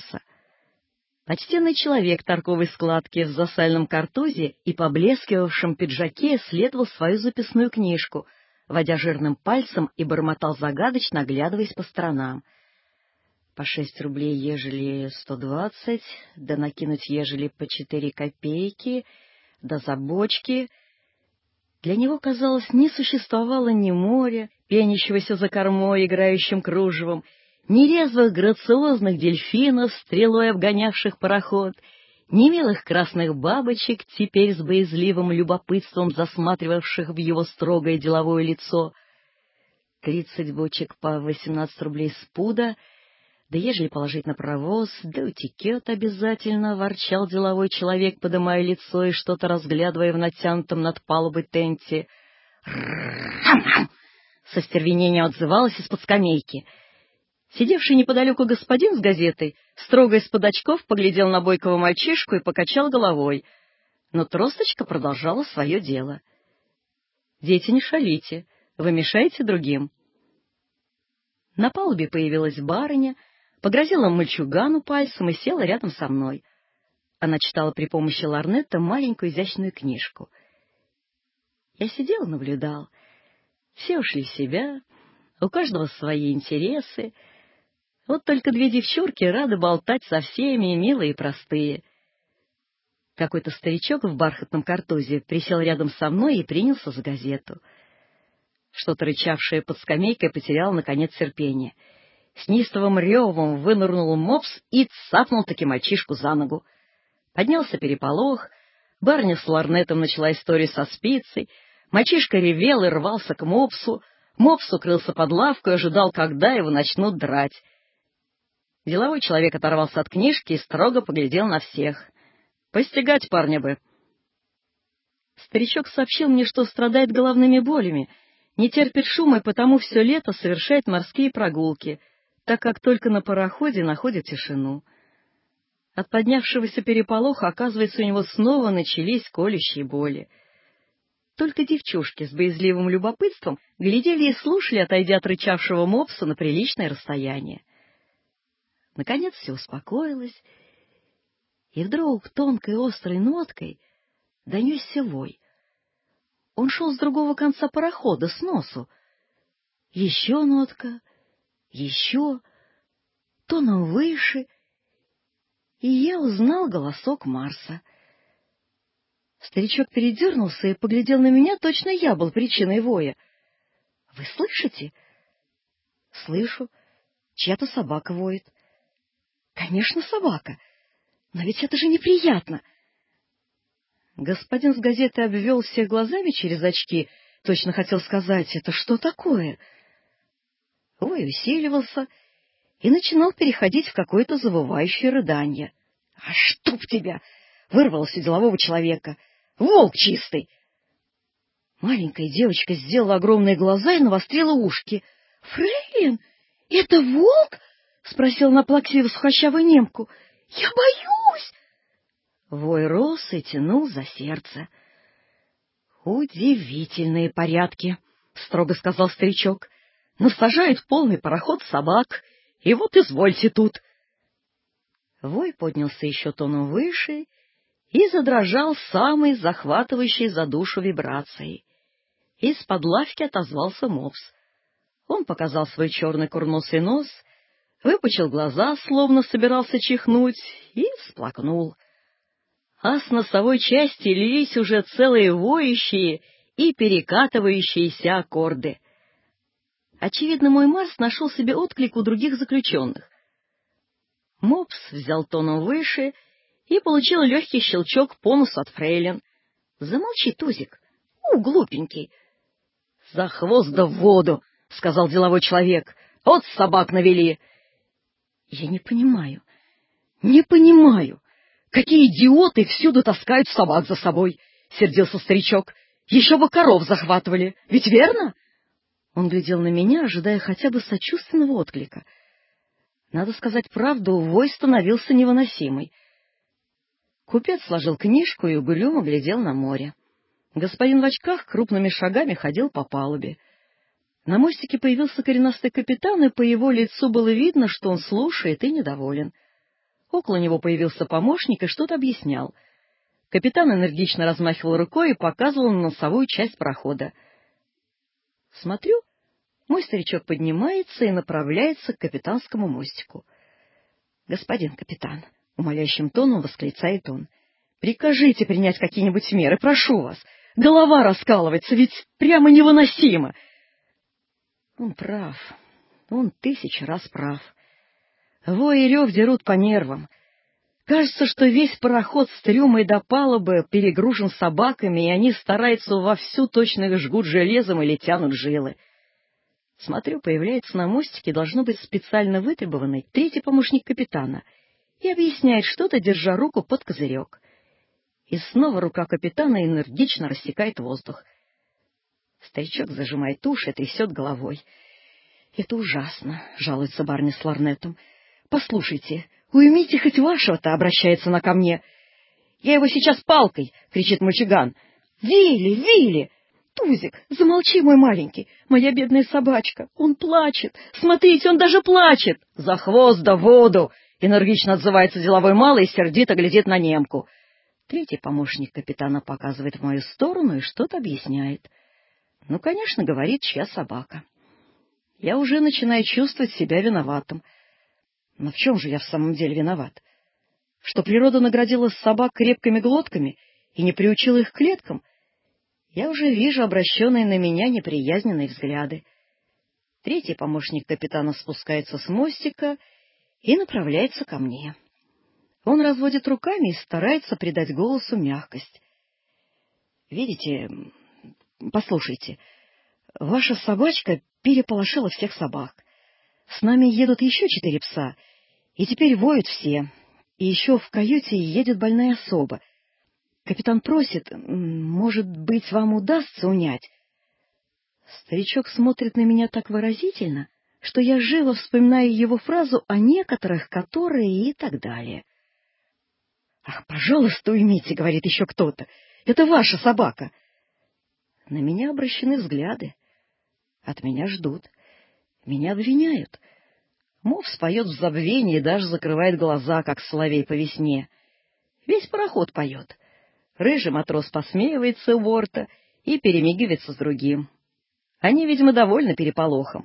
Speaker 8: Марса. Почтенный человек торговой складки в засальном картузе и поблескивавшем пиджаке следовал свою записную книжку, водя жирным пальцем и бормотал загадочно, оглядываясь по сторонам. По 6 рублей, ежели 120, да накинуть, ежели по 4 копейки, да за бочки. Для него, казалось, не существовало ни моря, пенящегося за кормой, играющим кружевом, ни резвых грациозных дельфинов, стрелой обгонявших пароход, ни милых красных бабочек, теперь с боязливым любопытством засматривавших в его строгое деловое лицо. 30 бочек по 18 рублей с пуда, да ежели положить на паровоз, да утекет обязательно, — ворчал деловой человек, подымая лицо и что-то разглядывая в натянутом над палубой тенте. Со стервенением отзывалась из-под скамейки. Сидевший неподалеку господин с газетой, строго из-под очков, поглядел на бойкого мальчишку и покачал головой, но тросточка продолжала свое дело. — Дети, не шалите, вы мешаете другим. На палубе появилась барыня, погрозила мальчугану пальцем и села рядом со мной. Она читала при помощи лорнета маленькую изящную книжку. Я сидел и наблюдал. Все ушли в себя, у каждого свои интересы. Вот только 2 девчурки рады болтать со всеми, милые и простые. Какой-то старичок в бархатном картузе присел рядом со мной и принялся за газету. Что-то рычавшее под скамейкой потеряло, наконец, терпение. С неистовым ревом вынырнул мопс и цапнул-таки мальчишку за ногу. Поднялся переполох, барыня с лорнетом начала историю со спицей, мальчишка ревел и рвался к мопсу, мопс укрылся под лавку и ожидал, когда его начнут драть. Деловой человек оторвался от книжки и строго поглядел на всех. «Постигать парня бы!» Старичок сообщил мне, что страдает головными болями, не терпит шума и потому все лето совершает морские прогулки, так как только на пароходе находит тишину. От поднявшегося переполоха, оказывается, у него снова начались колющие боли. Только девчушки с боязливым любопытством глядели и слушали, отойдя от рычавшего мопса на приличное расстояние. Наконец все успокоилось, и вдруг тонкой острой ноткой донесся вой. Он шел с другого конца парохода, с носу. Еще нотка, еще, тоном выше, и я узнал голосок Марса. Старичок передернулся и поглядел на меня, точно я был причиной воя. — Вы слышите? — Слышу. Чья-то собака воет. — Конечно, собака. Но ведь это же неприятно. Господин с газеты обвел всех глазами через очки, точно хотел сказать, это что такое? Вой усиливался и начинал переходить в какое-то завывающее рыдание. — А чтоб тебя! — вырвалось у делового человека. — Волк чистый! Маленькая девочка сделала огромные глаза и навострила ушки. — Фрейлин, это волк? — спросила она плаксиво сухощавую немку. — Я боюсь! Вой рос и тянул за сердце. — Удивительные порядки, — строго сказал старичок. — Насажают полный пароход собак, и вот извольте тут. Вой поднялся еще тоном выше и задрожал самой захватывающей за душу вибрацией. Из-под лавки отозвался мопс. Он показал свой черный курносый нос, выпучил глаза, словно собирался чихнуть, и всплакнул. А с носовой части лились уже целые воющие и перекатывающиеся аккорды. Очевидно, мой Марс нашел себе отклик у других заключенных. Мопс взял тоном выше и получил легкий щелчок по носу от фрейлин. — Замолчи, Тузик. — глупенький. — За хвост да в воду, — сказал деловой человек. — Вот собак навели. — Я не понимаю. Какие идиоты всюду таскают собак за собой! — сердился старичок. — Еще бы коров захватывали, ведь верно? Он глядел на меня, ожидая хотя бы сочувственного отклика. Надо сказать правду, вой становился невыносимый. Купец сложил книжку и угрюмо глядел на море. Господин в очках крупными шагами ходил по палубе. На мостике появился коренастый капитан, и по его лицу было видно, что он слушает и недоволен. Около него появился помощник и что-то объяснял. Капитан энергично размахивал рукой и показывал на носовую часть парохода. Смотрю, мой старичок поднимается и направляется к капитанскому мостику. — Господин капитан, — умоляющим тоном восклицает он, — прикажите принять какие-нибудь меры, прошу вас. Голова раскалывается, ведь прямо невыносимо. Он прав, он 1000 раз прав. Вой и рев дерут по нервам. Кажется, что весь пароход с трюма и до палубы перегружен собаками, и они стараются вовсю, точно их жгут железом или тянут жилы. Смотрю, появляется на мостике, должно быть специально вытребованный, 3-й помощник капитана, и объясняет что-то, держа руку под козырек. И снова рука капитана энергично рассекает воздух. Старичок зажимает уши, трясет головой. — Это ужасно, — жалуется барыня с лорнетом. — Послушайте, уймите хоть вашего-то, — обращается она ко мне. — Я его сейчас палкой, — кричит мальчуган. — Вилли, Вилли! Тузик, замолчи, мой маленький, моя бедная собачка, он плачет, смотрите, он даже плачет. — За хвост да воду! — энергично отзывается деловой малый и сердито глядит на немку. 3-й помощник капитана показывает в мою сторону и что-то объясняет. Ну, конечно, говорит, чья собака. Я уже начинаю чувствовать себя виноватым. Но в чем же я в самом деле виноват? Что природа наградила собак крепкими глотками и не приучила их к клеткам? Я уже вижу обращенные на меня неприязненные взгляды. 3-й помощник капитана спускается с мостика и направляется ко мне. Он разводит руками и старается придать голосу мягкость. — Видите, послушайте, ваша собачка переполошила всех собак. С нами едут еще 4 пса, и теперь воют все. И еще в каюте едет больная особа. Капитан просит, может быть, вам удастся унять. Старичок смотрит на меня так выразительно, что я живо вспоминаю его фразу о некоторых, которые и так далее. — Ах, пожалуйста, уймите, — говорит еще кто-то, — это ваша собака. На меня обращены взгляды. От меня ждут. Меня обвиняют. Мопс поет в забвении и даже закрывает глаза, как соловей по весне. Весь пароход поет. Рыжий матрос посмеивается у борта и перемигивается с другим. Они, видимо, довольны переполохом.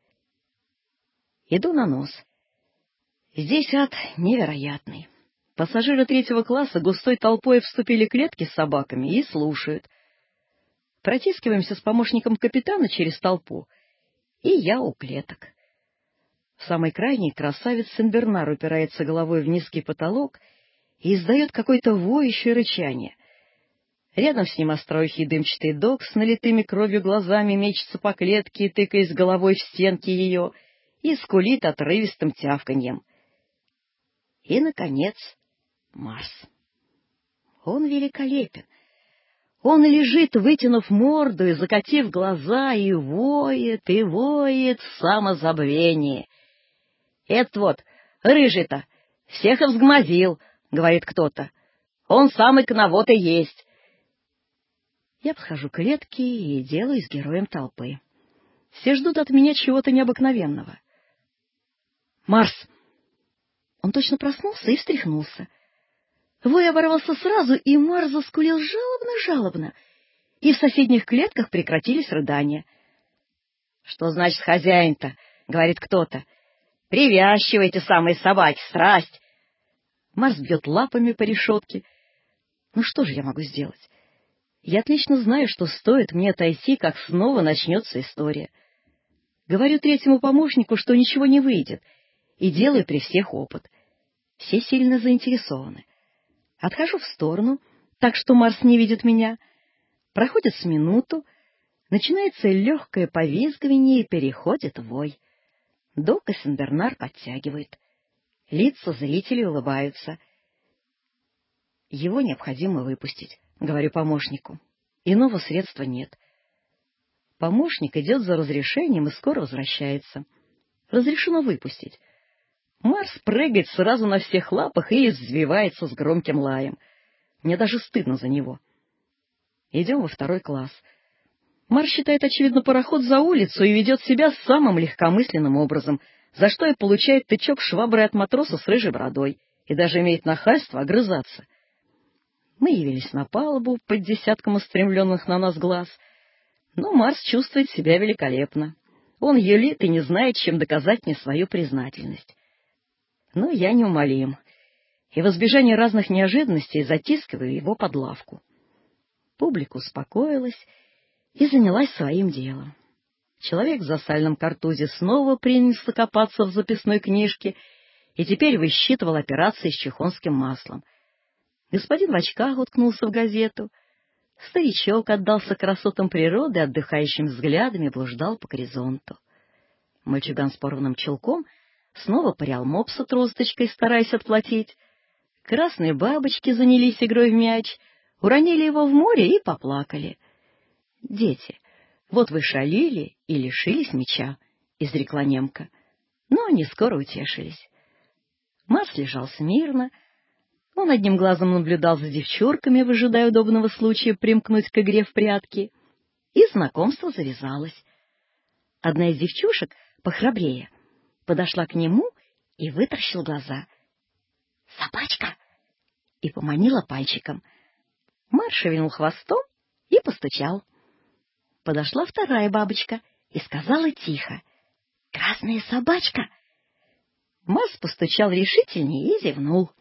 Speaker 8: Иду на нос. Здесь ад невероятный. Пассажиры 3-го класса густой толпой вступили в клетки с собаками и слушают. Протискиваемся с помощником капитана через толпу, и я у клеток. В самой крайней красавец Сен-Бернар упирается головой в низкий потолок и издает какое-то воющее рычание. Рядом с ним остроухий дымчатый дог с налитыми кровью глазами мечется по клетке, тыкаясь головой в стенки ее, и скулит отрывистым тявканьем. И, наконец, Марс. Он великолепен. Он лежит, вытянув морду и закатив глаза, и воет в самозабвении. — Этот вот, рыжий-то, всех и взгмозил, — говорит кто-то. — Он самый коновод и есть. Я подхожу к клетке и делаюсь героем толпы. Все ждут от меня чего-то необыкновенного. Марс! Он точно проснулся и встряхнулся. Вой оборвался сразу, и Марс заскулил жалобно-жалобно, и в соседних клетках прекратились рыдания. — Что значит хозяин-то? — говорит кто-то. — Привязчивы эти самые собаки, страсть! Марс бьет лапами по решетке. Ну что же я могу сделать? Я отлично знаю, что стоит мне отойти, как снова начнется история. Говорю 3-му помощнику, что ничего не выйдет, и делаю при всех опыт. Все сильно заинтересованы. Отхожу в сторону, так что Марс не видит меня. Проходит с минуту, начинается легкое повизгивание и переходит в вой. Док и Сен-Бернар подтягивают. Лица зрителей улыбаются. Его необходимо выпустить, говорю помощнику. Иного средства нет. Помощник идет за разрешением и скоро возвращается. Разрешено выпустить. Марс прыгает сразу на всех лапах и извивается с громким лаем. Мне даже стыдно за него. Идем во 2 класс. Марс считает, очевидно, пароход за улицу и ведет себя самым легкомысленным образом, за что и получает тычок шваброй от матроса с рыжей бородой и даже имеет нахальство огрызаться. Мы явились на палубу под десятком устремленных на нас глаз, но Марс чувствует себя великолепно. Он юлит и не знает, чем доказать мне свою признательность. Но я неумолим, и в избежание разных неожиданностей затискиваю его под лавку. Публика успокоилась и занялась своим делом. Человек за сальном картузе снова принялся копаться в записной книжке и теперь высчитывал операции с чухонским маслом. Господин в очках уткнулся в газету. Старичок отдался красотам природы, отдыхающим взглядами блуждал по горизонту. Мальчуган с порванным чулком снова пырял мопса тросточкой, стараясь отплатить. Красные бабочки занялись игрой в мяч, уронили его в море и поплакали. — Дети, вот вы шалили и лишились мяча, — изрекла немка. Но они скоро утешились. Марс лежал смирно. Он одним глазом наблюдал за девчурками, выжидая удобного случая примкнуть к игре в прятки. И знакомство завязалось. Одна из девчушек, похрабрее, подошла к нему и вытаращила глаза. «Собачка!» и поманила пальчиком. Марс шевельнул хвостом и постучал. Подошла вторая бабочка и сказала тихо: «Красная собачка!» Марс постучал решительнее и зевнул.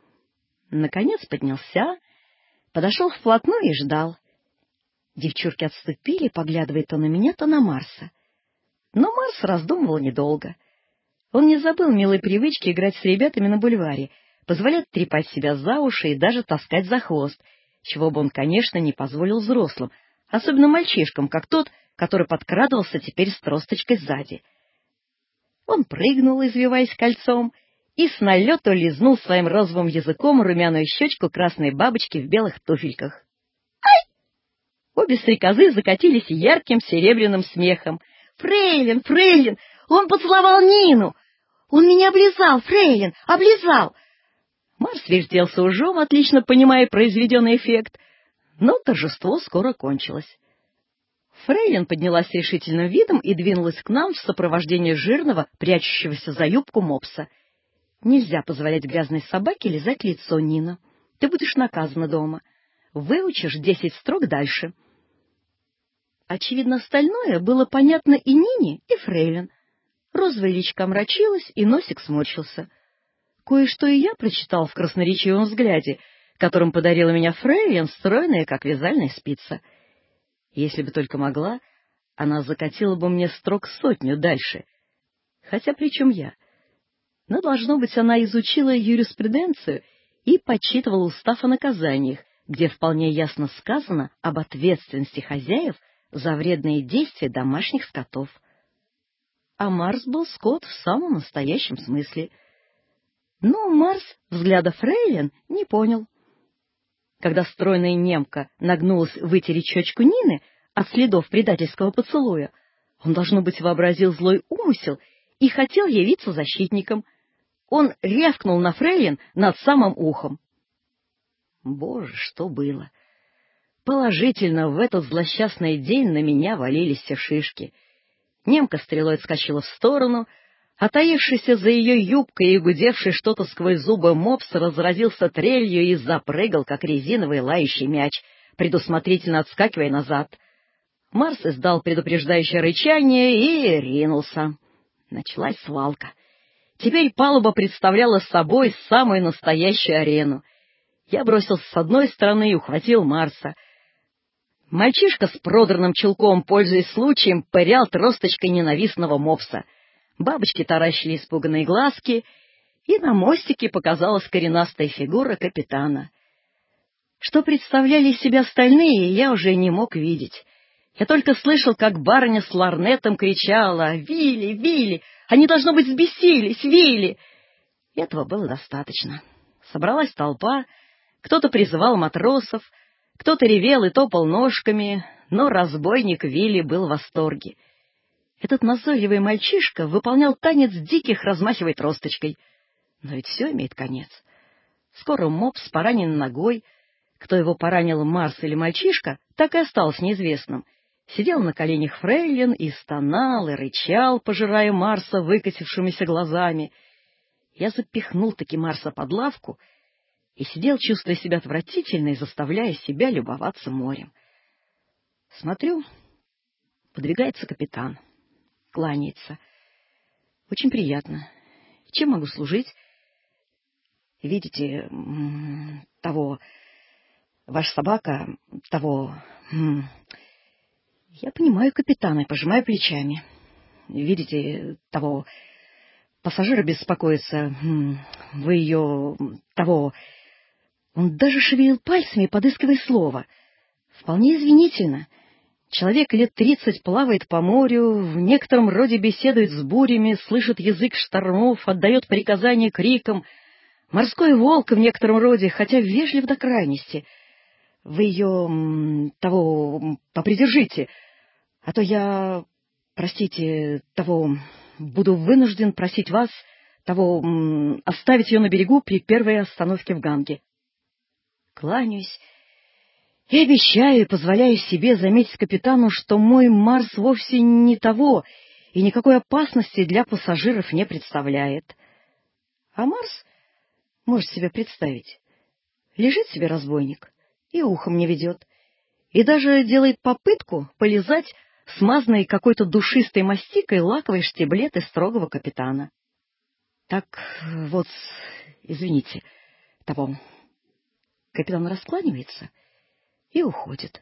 Speaker 8: Наконец поднялся, подошел вплотную и ждал. Девчурки отступили, поглядывая то на меня, то на Марса. Но Марс раздумывал недолго. Он не забыл милой привычки играть с ребятами на бульваре, позволять трепать себя за уши и даже таскать за хвост, чего бы он, конечно, не позволил взрослым, особенно мальчишкам, как тот, который подкрадывался теперь с тросточкой сзади. Он прыгнул, извиваясь кольцом, и с налету лизнул своим розовым языком румяную щечку красной бабочки в белых туфельках. «Ай!» Обе стрекозы закатились ярким серебряным смехом. «Фрейлин, фрейлин, он поцеловал Нину! Он меня облизал, фрейлин, облизал!» Марс вертелся ужом, отлично понимая произведенный эффект, но торжество скоро кончилось. Фрейлин поднялась с решительным видом и двинулась к нам в сопровождении жирного, прячущегося за юбку мопса. «Нельзя позволять грязной собаке лизать лицо, Нина. Ты будешь наказана дома. Выучишь 10 строк дальше». Очевидно, остальное было понятно и Нине, и фрейлин. Розовая личка омрачилась, и носик сморщился. Кое-что и я прочитал в красноречивом взгляде, которым подарила меня фрейлин, стройная, как вязальная спица. Если бы только могла, она закатила бы мне строк 100 дальше. Хотя при чем я? Но, должно быть, она изучила юриспруденцию и подсчитывала устав о наказаниях, где вполне ясно сказано об ответственности хозяев за вредные действия домашних скотов. А Марс был скот в самом настоящем смысле. Но Марс взгляда фрейлин не понял. Когда стройная немка нагнулась вытереть щечку Нины от следов предательского поцелуя, он, должно быть, вообразил злой умысел и хотел явиться защитником. Он рявкнул на фрейлин над самым ухом. Боже, что было! Положительно, в этот злосчастный день на меня валились все шишки. Немка стрелой отскочила в сторону, а таившийся за ее юбкой и гудевший что-то сквозь зубы мопс разразился трелью и запрыгал, как резиновый лающий мяч, предусмотрительно отскакивая назад. Марс издал предупреждающее рычание и ринулся. Началась свалка. Теперь палуба представляла собой самую настоящую арену. Я бросился с одной стороны и ухватил Марса. Мальчишка с продранным чулком, пользуясь случаем, пырял тросточкой ненавистного мопса. Бабочки таращили испуганные глазки, и на мостике показалась коренастая фигура капитана. Что представляли из себя остальные, я уже не мог видеть. Я только слышал, как барыня с ларнетом кричала: «Вилли, Вилли! Они, должно быть, взбесились! Вилли!» Этого было достаточно. Собралась толпа, кто-то призывал матросов, кто-то ревел и топал ножками, но разбойник Вилли был в восторге. Этот назойливый мальчишка выполнял танец диких, размахивая тросточкой. Но ведь все имеет конец. Скоро мопс поранен ногой. Кто его поранил, Марс или мальчишка, так и осталось неизвестным. Сидел на коленях фрейлин и стонал, и рычал, пожирая Марса выкосившимися глазами. Я запихнул-таки Марса под лавку и сидел, чувствуя себя отвратительно и заставляя себя любоваться морем. Смотрю, подвигается капитан, кланяется. Очень приятно. Чем могу служить? Видите, того... Ваша собака, того... Я понимаю капитана и пожимаю плечами. Видите, того... Пассажиры беспокоятся. Вы ее... того... Он даже шевелил пальцами, подыскивая слово. Вполне извинительно. Человек лет 30 плавает по морю, в некотором роде беседует с бурями, слышит язык штормов, отдает приказания криком. Морской волк в некотором роде, хотя вежлив до крайности. Вы ее... того... попридержите, а то я... простите, того... буду вынужден просить вас... того... оставить ее на берегу при первой остановке в Ганге. Кланяюсь и обещаю, и позволяю себе заметить капитану, что мой Марс вовсе не того, и никакой опасности для пассажиров не представляет. А Марс, можете себе представить, лежит себе разбойник и ухом не ведет, и даже делает попытку полизать смазанной какой-то душистой мастикой лаковой штиблеты строгого капитана. Так вот, извините, того... Капитан раскланивается и уходит.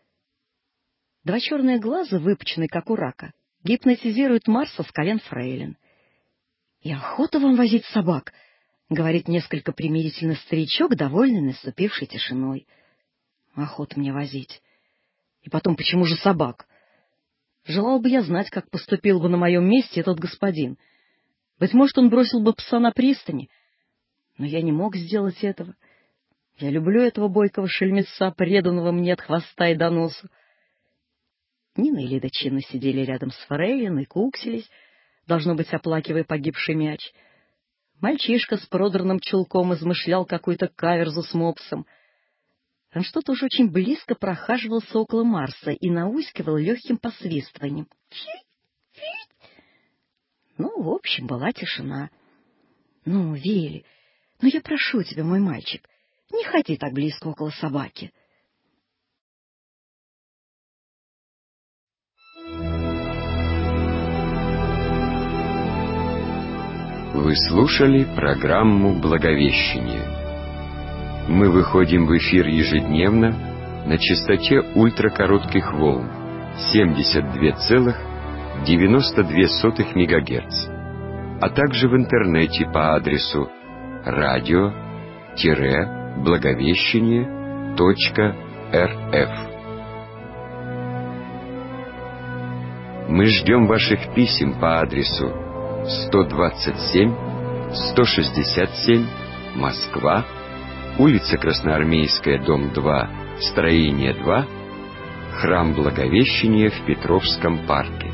Speaker 8: Два черные глаза, выпученные, как у рака, гипнотизируют Марса с колен фрейлин. — И охота вам возить собак, — говорит несколько примирительно старичок, довольный наступившей тишиной. — Охота мне возить. И потом, почему же собак? Желал бы я знать, как поступил бы на моем месте этот господин. Быть может, он бросил бы пса на пристани, но я не мог сделать этого. Я люблю этого бойкого шельмеца, преданного мне от хвоста и до носу. Нина и Лида чинно сидели рядом с фрейлин и куксились, должно быть, оплакивая погибший мяч. Мальчишка с продранным чулком измышлял какую-то каверзу с мопсом. Он что-то уж очень близко прохаживался около Марса и наускивал легким посвистыванием. Ну, в общем, была тишина. — Ну, Вилли, ну я прошу тебя, мой мальчик, не ходи так близко около собаки.
Speaker 2: Вы слушали программу «Благовещение». Мы выходим в эфир ежедневно на частоте ультракоротких волн 72,92 МГц, а также в интернете по адресу radio-благовещение.рф. Мы ждем ваших писем по адресу 127-167, Москва, улица Красноармейская, дом 2, строение 2, храм Благовещения в Петровском парке.